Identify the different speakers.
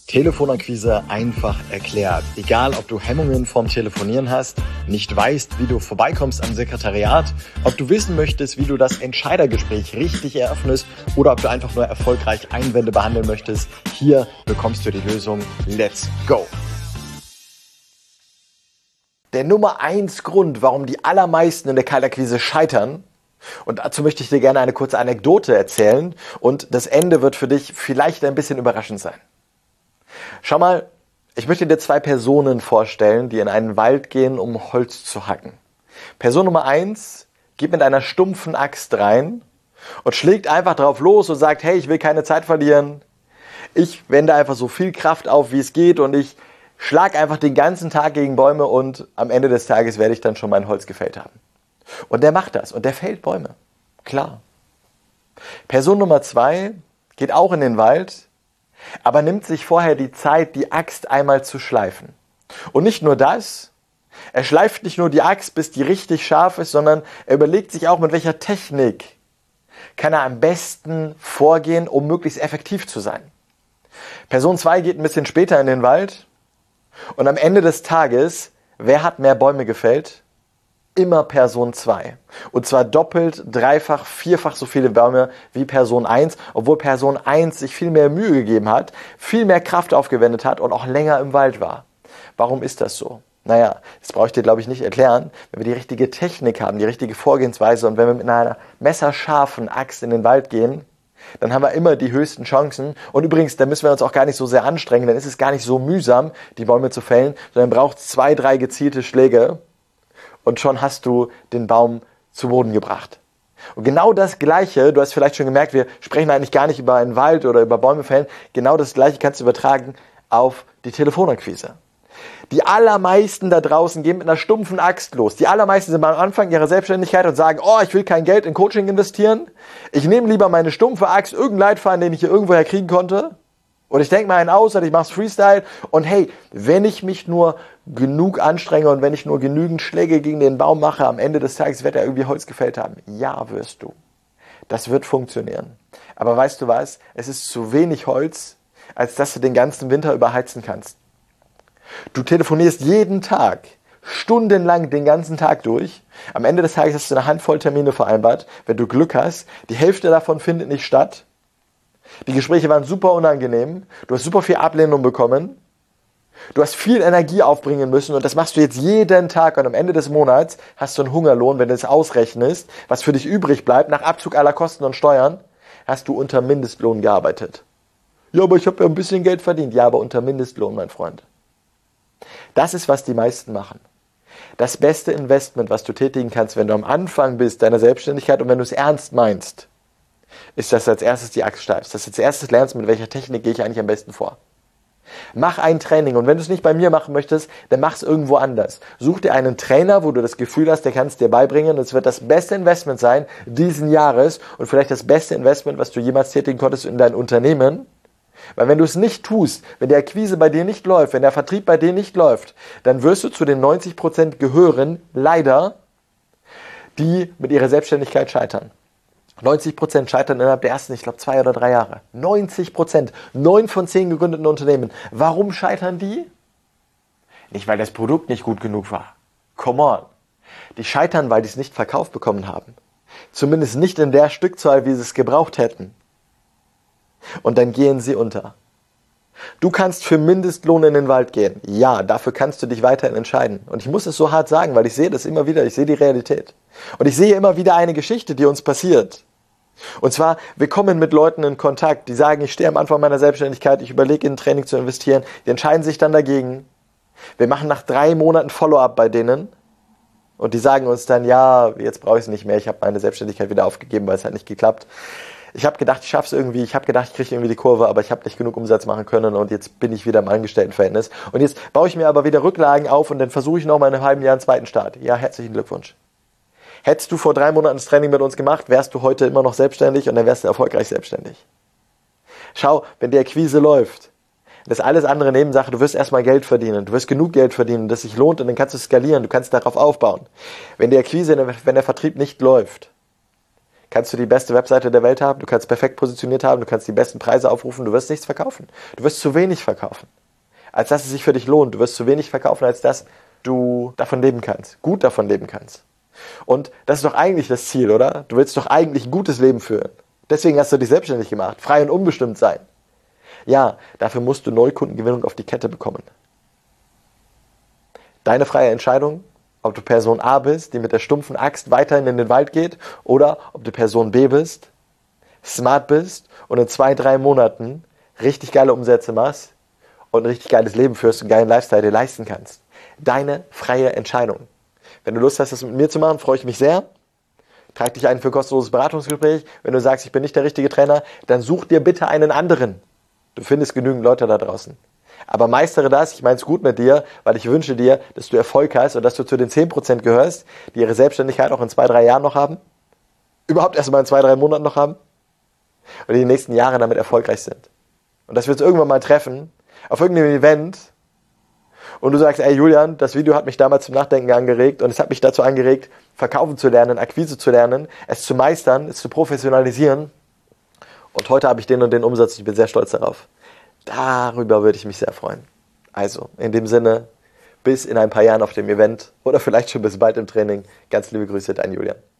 Speaker 1: Telefonakquise einfach erklärt. Egal, ob du Hemmungen vorm Telefonieren hast, nicht weißt, wie du vorbeikommst am Sekretariat, ob du wissen möchtest, wie du das Entscheidergespräch richtig eröffnest oder ob du einfach nur erfolgreich Einwände behandeln möchtest, hier bekommst du die Lösung. Let's go! Der Nummer 1 Grund, warum die allermeisten in der Kaltakquise scheitern, und dazu möchte ich dir gerne eine kurze Anekdote erzählen und das Ende wird für dich vielleicht ein bisschen überraschend sein. Schau mal, ich möchte dir 2 Personen vorstellen, die in einen Wald gehen, um Holz zu hacken. Person Nummer 1 geht mit einer stumpfen Axt rein und schlägt einfach drauf los und sagt, hey, ich will keine Zeit verlieren. Ich wende einfach so viel Kraft auf, wie es geht und ich schlag einfach den ganzen Tag gegen Bäume und am Ende des Tages werde ich dann schon mein Holz gefällt haben. Und der macht das und der fällt Bäume. Klar. Person Nummer 2 geht auch in den Wald, aber nimmt sich vorher die Zeit, die Axt einmal zu schleifen. Und nicht nur das, er schleift nicht nur die Axt, bis die richtig scharf ist, sondern er überlegt sich auch, mit welcher Technik kann er am besten vorgehen, um möglichst effektiv zu sein. Person 2 geht ein bisschen später in den Wald und am Ende des Tages, wer hat mehr Bäume gefällt? Immer Person 2. Und zwar doppelt, dreifach, vierfach so viele Bäume wie Person 1, obwohl Person 1 sich viel mehr Mühe gegeben hat, viel mehr Kraft aufgewendet hat und auch länger im Wald war. Warum ist das so? Naja, das brauche ich dir, glaube ich, nicht erklären. Wenn wir die richtige Technik haben, die richtige Vorgehensweise und wenn wir mit einer messerscharfen Axt in den Wald gehen, dann haben wir immer die höchsten Chancen. Und übrigens, da müssen wir uns auch gar nicht so sehr anstrengen, dann ist es gar nicht so mühsam, die Bäume zu fällen, sondern braucht es 2, 3 gezielte Schläge. Und schon hast du den Baum zu Boden gebracht. Und genau das Gleiche, du hast vielleicht schon gemerkt, wir sprechen eigentlich gar nicht über einen Wald oder über Bäume fällen, genau das Gleiche kannst du übertragen auf die Telefonakquise. Die allermeisten da draußen gehen mit einer stumpfen Axt los. Die allermeisten sind am Anfang ihrer Selbstständigkeit und sagen, oh, ich will kein Geld in Coaching investieren. Ich nehme lieber meine stumpfe Axt, irgendeinen Leitfaden, den ich hier irgendwoher kriegen konnte. Und ich denke mal einen aus, und ich mache Freestyle. Und hey, wenn ich mich nur genug anstrenge und wenn ich nur genügend Schläge gegen den Baum mache, am Ende des Tages wird er irgendwie Holz gefällt haben. Ja, wirst du. Das wird funktionieren. Aber weißt du was? Es ist zu wenig Holz, als dass du den ganzen Winter überheizen kannst. Du telefonierst jeden Tag, stundenlang den ganzen Tag durch. Am Ende des Tages hast du eine Handvoll Termine vereinbart. Wenn du Glück hast, die Hälfte davon findet nicht statt. Die Gespräche waren super unangenehm. Du hast super viel Ablehnung bekommen. Du hast viel Energie aufbringen müssen und das machst du jetzt jeden Tag und am Ende des Monats hast du einen Hungerlohn, wenn du es ausrechnest, was für dich übrig bleibt, nach Abzug aller Kosten und Steuern, hast du unter Mindestlohn gearbeitet. Ja, aber ich habe ja ein bisschen Geld verdient. Ja, aber unter Mindestlohn, mein Freund. Das ist, was die meisten machen. Das beste Investment, was du tätigen kannst, wenn du am Anfang bist deiner Selbstständigkeit und wenn du es ernst meinst, ist, dass du als erstes die Axt steifst, dass du als erstes lernst, mit welcher Technik gehe ich eigentlich am besten vor. Mach ein Training und wenn du es nicht bei mir machen möchtest, dann mach es irgendwo anders. Such dir einen Trainer, wo du das Gefühl hast, der kann es dir beibringen und es wird das beste Investment sein diesen Jahres und vielleicht das beste Investment, was du jemals tätigen konntest in dein Unternehmen. Weil wenn du es nicht tust, wenn die Akquise bei dir nicht läuft, wenn der Vertrieb bei dir nicht läuft, dann wirst du zu den 90% gehören, leider, die mit ihrer Selbstständigkeit scheitern. 90% scheitern innerhalb der ersten, ich glaube, 2 oder 3 Jahre. 90%. 9 von 10 gegründeten Unternehmen. Warum scheitern die? Nicht, weil das Produkt nicht gut genug war. Come on. Die scheitern, weil die es nicht verkauft bekommen haben. Zumindest nicht in der Stückzahl, wie sie es gebraucht hätten. Und dann gehen sie unter. Du kannst für Mindestlohn in den Wald gehen. Ja, dafür kannst du dich weiterhin entscheiden. Und ich muss es so hart sagen, weil ich sehe das immer wieder. Ich sehe die Realität. Und ich sehe immer wieder eine Geschichte, die uns passiert. Und zwar, wir kommen mit Leuten in Kontakt, die sagen, ich stehe am Anfang meiner Selbstständigkeit, ich überlege in Training zu investieren, die entscheiden sich dann dagegen. Wir machen nach 3 Monaten Follow-up bei denen und die sagen uns dann, ja, jetzt brauche ich es nicht mehr, ich habe meine Selbstständigkeit wieder aufgegeben, weil es hat nicht geklappt. Ich habe gedacht, ich schaffe es irgendwie, ich habe gedacht, ich kriege irgendwie die Kurve, aber ich habe nicht genug Umsatz machen können und jetzt bin ich wieder im Angestelltenverhältnis. Und jetzt baue ich mir aber wieder Rücklagen auf und dann versuche ich noch mal in einem halben Jahr einen zweiten Start. Ja, herzlichen Glückwunsch. Hättest du vor 3 Monaten das Training mit uns gemacht, wärst du heute immer noch selbstständig und dann wärst du erfolgreich selbstständig. Schau, wenn die Akquise läuft, das ist alles andere Nebensache, du wirst erstmal Geld verdienen, du wirst genug Geld verdienen, das sich lohnt und dann kannst du skalieren, du kannst darauf aufbauen. Wenn die Akquise, wenn der Vertrieb nicht läuft, kannst du die beste Webseite der Welt haben, du kannst perfekt positioniert haben, du kannst die besten Preise aufrufen, du wirst nichts verkaufen. Du wirst zu wenig verkaufen. Als dass es sich für dich lohnt. Du wirst zu wenig verkaufen, als dass du davon leben kannst. Gut davon leben kannst. Und das ist doch eigentlich das Ziel, oder? Du willst doch eigentlich ein gutes Leben führen. Deswegen hast du dich selbstständig gemacht. Frei und unbestimmt sein. Ja, dafür musst du Neukundengewinnung auf die Kette bekommen. Deine freie Entscheidung, ob du Person A bist, die mit der stumpfen Axt weiterhin in den Wald geht, oder ob du Person B bist, smart bist und in 2-3 Monaten richtig geile Umsätze machst und ein richtig geiles Leben führst und einen geilen Lifestyle dir leisten kannst. Deine freie Entscheidung. Wenn du Lust hast, das mit mir zu machen, freue ich mich sehr. Trag dich ein für ein kostenloses Beratungsgespräch. Wenn du sagst, ich bin nicht der richtige Trainer, dann such dir bitte einen anderen. Du findest genügend Leute da draußen. Aber meistere das, ich meine es gut mit dir, weil ich wünsche dir, dass du Erfolg hast und dass du zu den 10% gehörst, die ihre Selbstständigkeit auch in 2-3 Jahren noch haben. Überhaupt erst mal in 2-3 Monaten noch haben. Und die nächsten Jahre damit erfolgreich sind. Und dass wir uns irgendwann mal treffen, auf irgendeinem Event, und du sagst, ey Julian, das Video hat mich damals zum Nachdenken angeregt und es hat mich dazu angeregt, verkaufen zu lernen, Akquise zu lernen, es zu meistern, es zu professionalisieren. Und heute habe ich den und den Umsatz, ich bin sehr stolz darauf. Darüber würde ich mich sehr freuen. Also, in dem Sinne, bis in ein paar Jahren auf dem Event oder vielleicht schon bis bald im Training. Ganz liebe Grüße, dein Julian.